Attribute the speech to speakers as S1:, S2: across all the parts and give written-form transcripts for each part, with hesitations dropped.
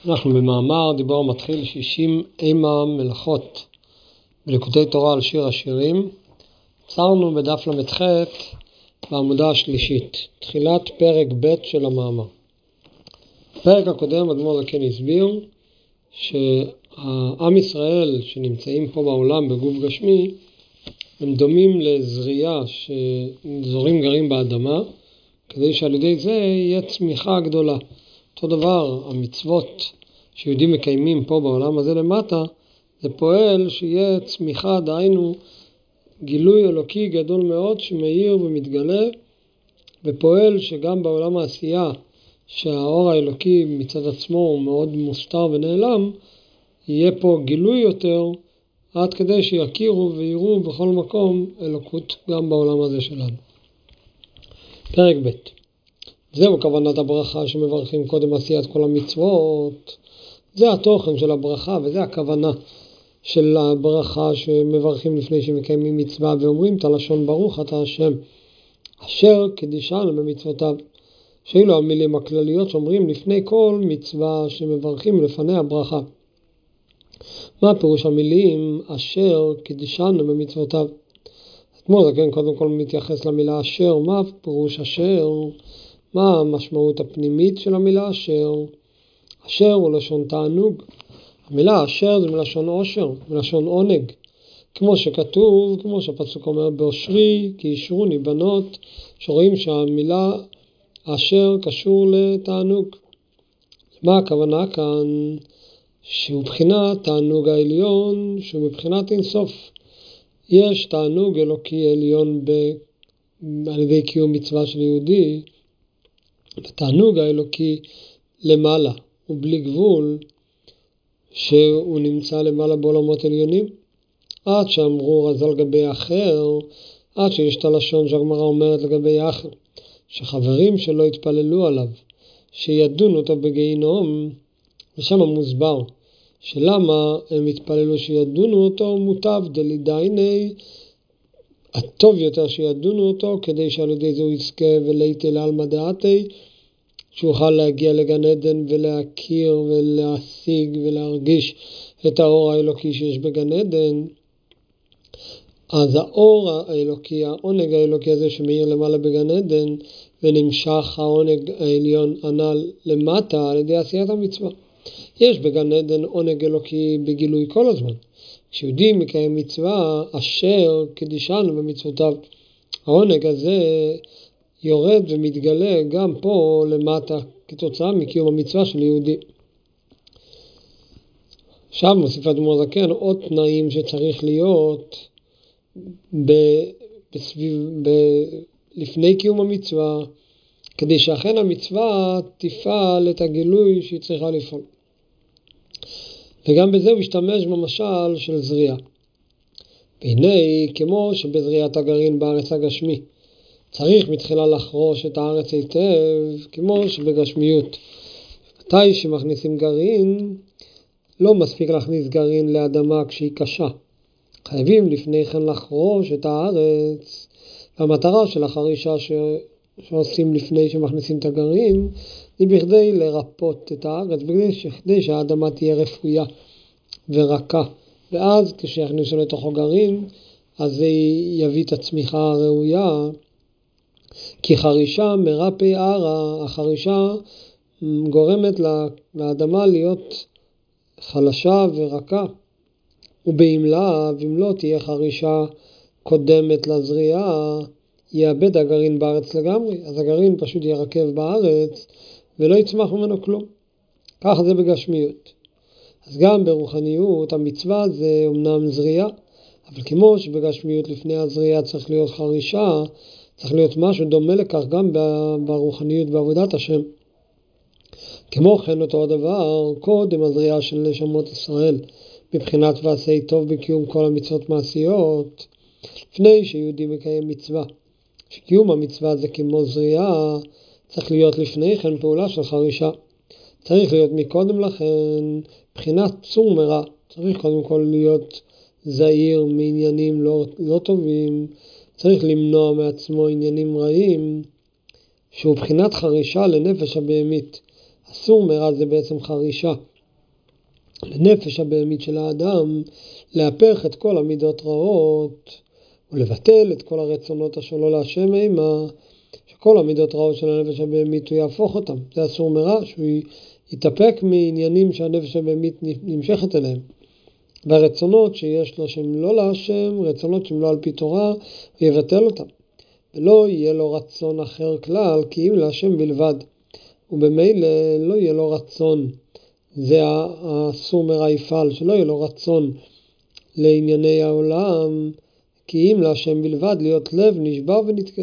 S1: אנחנו במאמר דיבור מתחיל 60 אימה מלאכות בליקוטי תורה על שיר השירים. עצרנו בדף למ"ח בעמודה השלישית, תחילת פרק ב' של המאמר. בפרק הקודם אדמו"ר הזקן הסביר שהעם ישראל שנמצאים פה בעולם בגוף גשמי הם דומים לזריעה שזורים גרים באדמה, כדי שעל ידי זה יהיה צמיחה גדולה. אותו דבר, המצוות שיהודים מקיימים פה בעולם הזה למטה, זה פועל שיהיה צמיחה, דהיינו גילוי אלוקי גדול מאוד שמאיר ומתגלה, ופועל שגם בעולם העשייה, שהאור האלוקי מצד עצמו הוא מאוד מוסתר ונעלם, יהיה פה גילוי יותר, עד כדי שיכירו ויראו בכל מקום אלוקות גם בעולם הזה שלנו. פרק ב'. זהו כוונת הברכה שמברכים קודם עשיית כל המצוות. זה התוכן של הברכה וזה הכוונה של הברכה שמברכים לפני שמקיימים מצווה ואומרים את הלשון ברוך אתה השם אשר קדישנו במצוותיו. שאלו המילים הכלליות שאומרים לפני כל מצווה שמברכים לפני הברכה. מה פירוש המילים אשר קדישנו במצוותיו? אתמול זה כן קודם כל מתייחס למילה אשר. מה פירוש אשר? מה המשמעות הפנימית של המילה אשר? אשר הוא לשון תענוג. המילה אשר זה מלשון עושר, מלשון עונג. כמו שכתוב, כמו שהפסוק אומר באושרי, כי ישרוני בנות, שרואים שהמילה אשר קשור לתענוג. מה הכוונה כאן? שהוא בחינת תענוג העליון, שהוא מבחינת אינסוף. יש תענוג אלוקי עליון על ידי קיום מצווה של יהודי, התענוג האלוקי למעלה ובלי גבול, שהוא נמצא למעלה בעולמות עליונים. עד שאמרו רז"ל לגבי אחר, עד שיש את הלשון שהגמרא אומרת לגבי אחר, שחברים שלו התפללו עליו, שידונו אותו בגיהינום, ושם מוסבר שלמה הם התפללו שידונו אותו מוטב דלידייני, הטוב יותר שידונו אותו כדי שעל ידי זה הוא יזכה ולהיטה לעלמא דעתי, שיוכל להגיע לגן עדן ולהכיר ולהשיג ולהרגיש את האור האלוקי שיש בגן עדן. אז האור האלוקי, העונג האלוקי הזה שמאיר למעלה בגן עדן, ונמשך העונג העליון הנ"ל למטה על ידי עשיית המצווה. יש בגן עדן עונג אלוקי בגילוי כל הזמן. כשיהודי מקיים מצווה אשר קדישנו במצוותיו, העונג הזה יורד ומתגלה גם פה למטה כתוצאה מקיום המצווה של יהודי. עכשיו מוסיף אדמו"ר הזקן עוד תנאים שצריך להיות לפני קיום המצווה, כדי שאכן המצווה תפעל את הגילוי שהיא צריכה לפעול. וגם בזה הוא השתמש במשל של זריעה. והנה כמו שבזריעת הגרעין בארץ הגשמי צריך מתחילה לחרוש את הארץ היטב, כמו שבגשמיות מתי שמכניסים גרעין לא מספיק להכניס גרעין לאדמה כשהיא קשה, חייבים לפני כן לחרוש את הארץ. והמטרה של החרישה שעושים לפני שמכניסים את הגרעין היא בכדי לרפות את הארץ, בכדי שהאדמה תהיה רפויה ורכה, ואז כשיכניסו לתוכו גרעין אז זה יביא את הצמיחה הראויה. כי חרישה מרפא ערה, החרישה גורמת לאדמה להיות חלשה ורכה. ובאם לא תהיה חרישה קודמת לזריעה, יאבד הגרעין בארץ לגמרי, אז הגרעין פשוט ירקב בארץ ולא יצמח ממנו כלום. ככה זה בגשמיות. אז גם ברוחניות המצווה זה אמנם זריעה, אבל כמו שבגשמיות לפני הזריעה צריך להיות חרישה, צריך להיות משהו דומה לכך גם ברוחניות בעבודת השם. כמו כן אותו הדבר, קודם הזריעה של נשמות ישראל, מבחינת ועשי טוב בקיום כל המצוות מעשיות, לפני שיהודי מקיים מצווה. שקיום המצווה זה כמו זריעה, צריך להיות לפני כן פעולה של חרישה. צריך להיות מקודם לכן מבחינת צור מרע. צריך קודם כל להיות זהיר מעניינים לא טובים, צריך למנוע מעצמו עניינים רעים, שהוא בחינת חרישה לנפש הבהמית. הסור מרע זה בעצם חרישה, לנפש הבהמית של האדם, להפך את כל המידות רעות, ולבטל את כל הרצונות אשר לא להשם עימה, שכל המידות רעות של הנפש הבהמית הוא יהפוך אותם. זה אסור מרע, שהוא יתאפק מעניינים שהנפש הבהמית נמשכת אליהם. והרצונות שיש לו שהם לא להשם, רצונות שהם לא על פי תורה, הוא יבטל אותם. ולא יהיה לו רצון אחר כלל, כי אם להשם בלבד. ובמילא לא יהיה לו רצון, זה האסור מרע יפעל, שלא יהיה לו רצון לענייני העולם, כי אם להשם בלבד להיות לב נשבר ונתקה.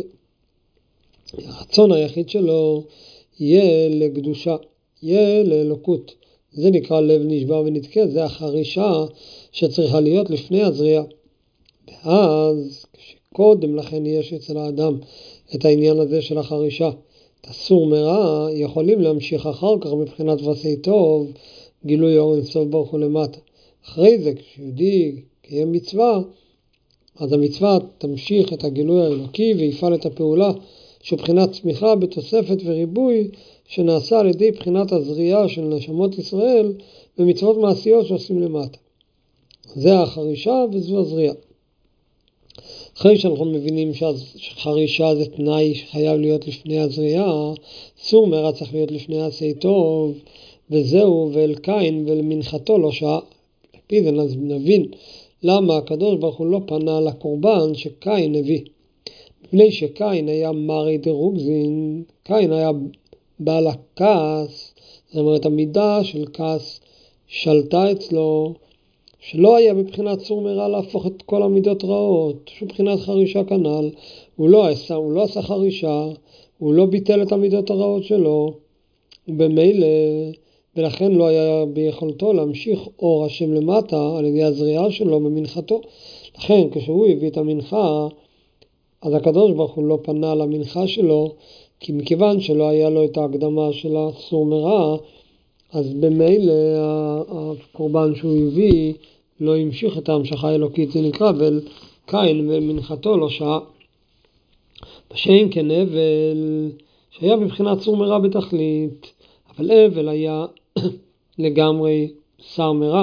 S1: הרצון היחיד שלו יהיה לקדושה, יהיה לאלוקות. זה נקרא לב נשבר ונתקה, זה החרישה שצריכה להיות לפני הזריעה. ואז כשקודם לכן יש אצל האדם את העניין הזה של החרישה, את אסור מרע, יכולים להמשיך אחר כך מבחינת ועשי טוב, גילוי אור אינסוף ברוך הוא למטה. אחרי זה כשיהודי קיים מצווה, אז המצווה תמשיך את הגילוי האלוקי ויפעל את הפעולה שבחינת צמיחה בתוספת וריבוי שנעשה על ידי בחינת הזריעה של נשמות ישראל במצוות מעשיות שעושים למטה. זה החרישה וזו הזריעה. אחרי שאנחנו מבינים שחרישה זה תנאי שחייב להיות לפני הזריעה, אסור מרע צריך להיות לפני עשי טוב, וזהו, ואל קין ולמנחתו לא שעה. לפי זה נבין למה הקדוש ברוך הוא לא פנה לקורבן שקין הביא. מפני שקין היה מרי דרוגזין, קין היה בעל הכעס, זאת אומרת המידה של כעס שלטה אצלו, שלא היה בבחינת סור מרע להפוך את כל המידות רעות, שבחינת חרישה כנ"ל, הוא לא עשה חרישה, הוא לא ביטל את המידות הרעות שלו, ובמילא, ולכן לא היה ביכולתו להמשיך אור השם למטה על ידי הזריעה שלו במנחתו. לכן כשהוא הביא את המנחה, אז הקדוש ברוך הוא לא פנה למנחה שלו, כי מכיוון שלא היה לו את ההקדמה של הסור מרע, אז במילא הקורבן שהוא הביא לא המשיך את ההמשכה האלוקית, זה נקרא, ואל קין ומנחתו לא שעה. בשאין כן אבל שהיה בבחינת סור מרע בתכלית, אבל אבל היה לגמרי סר מרע.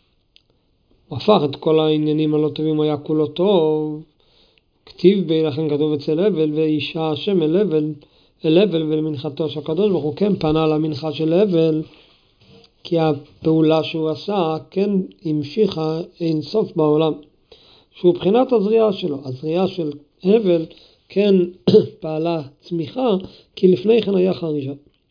S1: הוא הפך את כל העניינים הלא טובים, היה כולו טוב. כתיב בי, לכן כתוב אצל אבל, ואישה השם אל אבל ולמנחתו, שהקדוש ברוך הוא כן פנה למנחה של אבל, כי הפעולה שהוא עשה כן המשיכה אין סוף בעולם, שהוא בחינת הזריעה שלו. הזריעה של אבל כן פעלה צמיחה, כי לפני כן היה חרישה.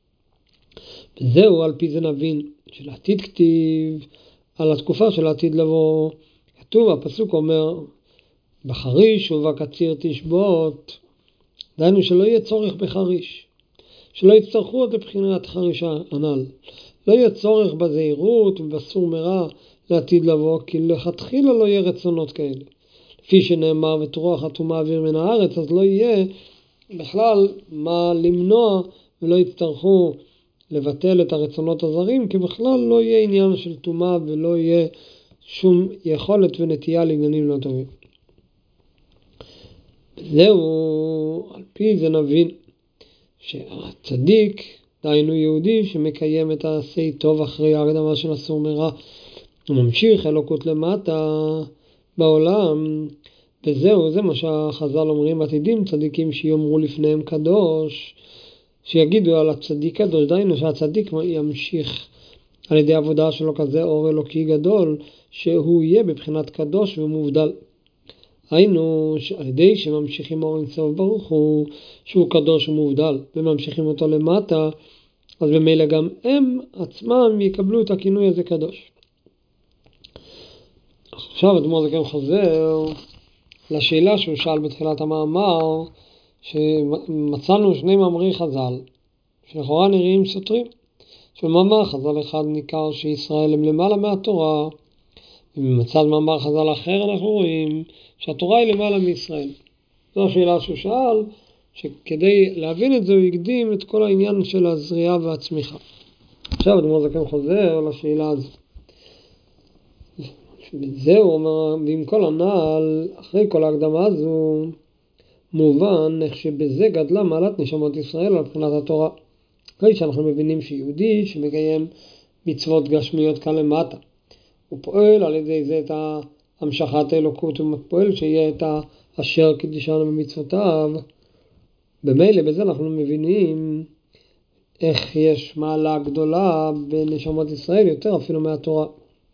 S1: וזהו, על פי זה נבין שלעתיד כתיב, על התקופה של העתיד לבוא, כתוב, הפסוק אומר, בחריש ובקציר תשבות, דהיינו שלא יהיה צורך בחריש, שלא יצטרכו עוד לבחינת חרישה הנ"ל, לא יהיה צורך בזהירות ובסור מרע לעתיד לבוא, כי לכתחילה לא יהיה רצונות כאלה. לפי שנאמר ותרוח אטומה אוויר מן הארץ, אז לא יהיה בכלל מה למנוע ולא יצטרכו לבטל את הרצונות הזרים, כי בכלל לא יהיה עניין של טומאה ולא יהיה שום יכולת ונטייה לעניינים לא טובים. זהו, על פי זה נבין שהצדיק, דהיינו יהודי שמקיים את העשי טוב אחרי ההקדמה של הסור מרע, הוא ממשיך אלוקות למטה בעולם, וזהו, זה מה שהחז"ל אומרים עתידים צדיקים שיאמרו לפניהם קדוש, שיגידו על הצדיק קדוש, דהיינו שהצדיק ימשיך על ידי עבודה שלו כזה אור אלוקי גדול, שהוא יהיה בבחינת קדוש ומובדל. היינו על ידי שממשיכים אור אינסוף ברוך הוא, שהוא קדוש ומובדל, וממשיכים אותו למטה, אז במילא גם הם עצמם יקבלו את הכינוי הזה קדוש. עכשיו אדמו"ר הזקן חוזר לשאלה שהוא שאל בתחילת המאמר, שמצאנו שני מאמרי חז"ל, שלכאורה נראים סותרים. שבמאמר חז"ל אחד ניכר שישראל הם למעלה מהתורה, ובמצד מאמר חז"ל אחר אנחנו רואים שהתורה היא למעלה מישראל. זו השאלה שהוא שאל, שכדי להבין את זה הוא הקדים את כל העניין של הזריעה והצמיחה. עכשיו אדמו"ר הזקן חוזר לשאלה הזו. וזהו, אומר, ועם כל הנעל, אחרי כל ההקדמה הזו, מובן איך שבזה גדלה מעלת נשמות ישראל על בחינת התורה. אחרי שאנחנו מבינים שיהודי שמקיים מצוות גשמיות כאן למטה, הוא פועל על ידי זה את המשכת האלוקות, הוא פועל שיהיה את אשר קידשנו במצוותיו. במילא בזה אנחנו מבינים איך יש מעלה גדולה בנשמות ישראל, יותר אפילו מהתורה.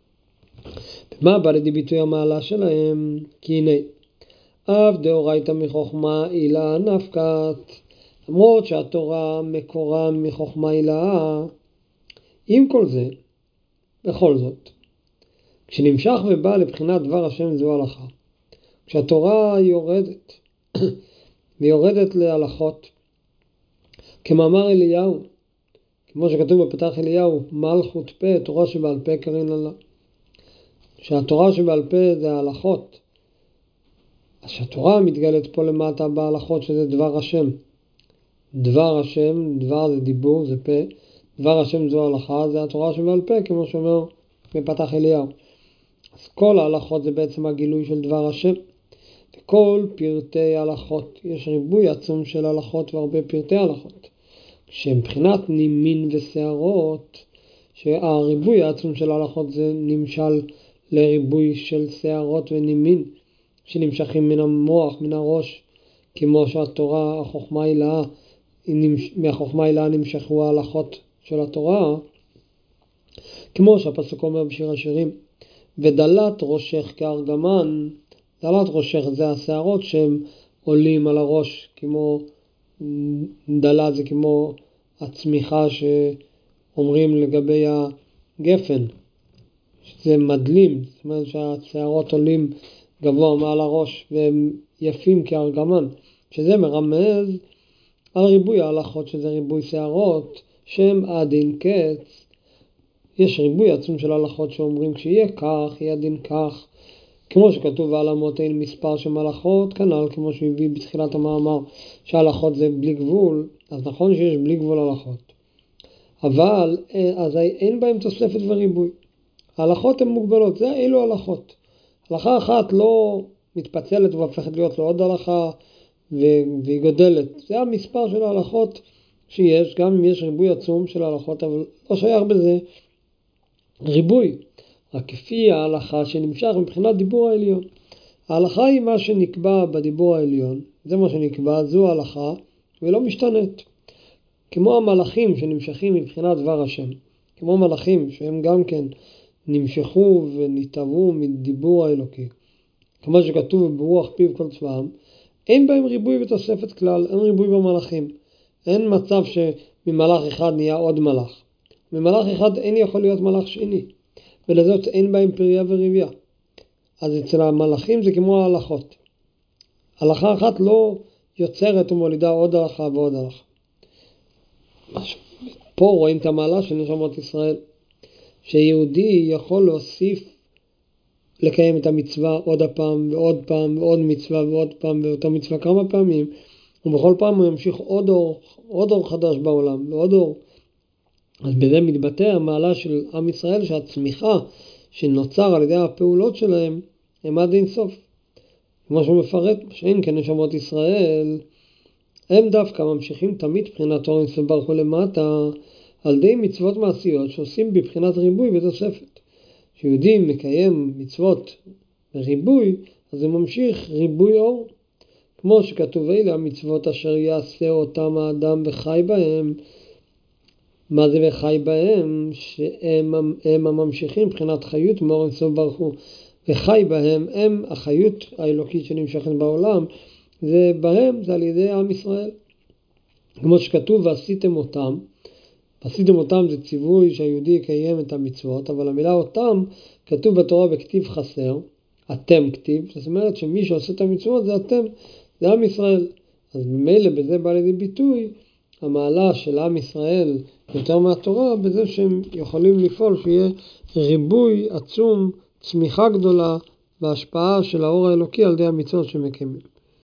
S1: מה בא לידי ביטוי המעלה שלהם? כי הנה, אף דאורייתא מחוכמה עילה נפקת, למרות שהתורה מקורה מחוכמה עילה, עם כל זה, בכל זאת, כשנמשך ובא לבחינת דבר השם זו הלכה, כשהתורה יורדת, ויורדת להלכות, כמאמר אליהו, כמו שכתוב בפתח אליהו, מלכות פה, תורה שבעל פה קרין לה. שהתורה שבעל פה זה ההלכות. אז שהתורה מתגלת פה למטה בהלכות שזה דבר השם. דבר השם, דבר זה דיבור, זה פה. דבר השם זו הלכה, זה התורה שבעל פה, כמו שאומר בפתח אליהו. אז כל ההלכות זה בעצם הגילוי של דבר השם. וכל פרטי הלכות, יש ריבוי עצום של הלכות והרבה פרטי הלכות. כשמבחינת נימין ושערות, שהריבוי העצום של ההלכות זה נמשל לריבוי של שערות ונימין, שנמשכים מן המוח, מן הראש, כמו שהתורה, החוכמה העילאה, מהחוכמה העילאה נמשכו ההלכות של התורה, כמו שהפסוק אומר בשיר השירים, ודלת ראשך כארגמן, דלת ראשך זה השערות שהם עולים על הראש, כמו דלת זה כמו הצמיחה שאומרים לגבי הגפן, שזה מדלים, זאת אומרת שהשערות עולים גבוה מעל הראש והם יפים כארגמן, שזה מרמז על ריבוי ההלכות, שזה ריבוי שערות שהם עד אין קץ. יש ריבוי עצום של הלכות שאומרים כשיהיה כך, יהיה דין כך, כמו שכתוב על אמות אין מספר של מלאכות, כנ"ל כמו שהביא בתחילת המאמר שההלכות זה בלי גבול, אז נכון שיש בלי גבול הלכות, אבל אז אין בהם תוספת וריבוי. ההלכות הן מוגבלות, זה אילו הלכות. הלכה אחת לא מתפצלת והופכת להיות לעוד הלכה והיא גודלת. זה המספר של ההלכות שיש, גם אם יש ריבוי עצום של ההלכות, אבל לא שייך בזה ריבוי. רק כפי ההלכה שנמשך מבחינת דיבור העליון. ההלכה היא מה שנקבע בדיבור העליון, זה מה שנקבע, זו ההלכה, ולא משתנת. כמו המלאכים שנמשכים מבחינת דבר השם, כמו מלאכים שהם גם כן נמשכו ונתעבו מדיבור האלוקי, כמו שכתוב ברוח פיו כל צבאם, אין בהם ריבוי ותוספת כלל, אין ריבוי במלאכים. אין מצב שממלאך אחד נהיה עוד מלאך. ממלאך אחד אין יכול להיות מלאך שני, ולזאת אין בהם פריה וריביה. אז אצל המלאכים זה כמו ההלכות. הלכה אחת לא יוצרת ומולידה עוד הלכה ועוד הלכה. פה רואים את המעלה של נשמות ישראל, שיהודי יכול להוסיף לקיים את המצווה עוד הפעם ועוד פעם ועוד מצווה ועוד פעם ואותה מצווה כמה פעמים, ובכל פעם הוא ימשיך עוד אור חדש בעולם ועוד אור. אז בזה מתבטא המעלה של עם ישראל, שהצמיחה שנוצר על ידי הפעולות שלהם הם עד אין סוף. כמו שהוא מפרט, שאין כנשמות ישראל, הם דווקא ממשיכים תמיד בחינת אור אינסוף ברוך הוא למטה, על ידי מצוות מעשיות שעושים בבחינת ריבוי ותוספת. כשיהודי מקיים מצוות ריבוי, אז הוא ממשיך ריבוי אור. כמו שכתוב אלה המצוות אשר יעשה אותם האדם וחי בהם. מה זה וחי בהם? שהם הממשיכים בחינת חיות מאור אינסוף ברוך הוא. וחי בהם הם החיות האלוקית שנמשכת בעולם. זה בהם, זה על ידי עם ישראל. כמו שכתוב ועשיתם אותם. עשיתם אותם זה ציווי שהיהודי יקיים את המצוות, אבל המילה אותם כתוב בתורה בכתיב חסר, אתם כתיב, זאת אומרת שמי שעושה את המצוות זה אתם, זה עם ישראל. אז במילא בזה בא לידי ביטוי המעלה של עם ישראל יותר מהתורה, בזה שהם יכולים לפעול שיהיה ריבוי עצום, צמיחה גדולה והשפעה של האור האלוקי על ידי המצוות שמקיימים.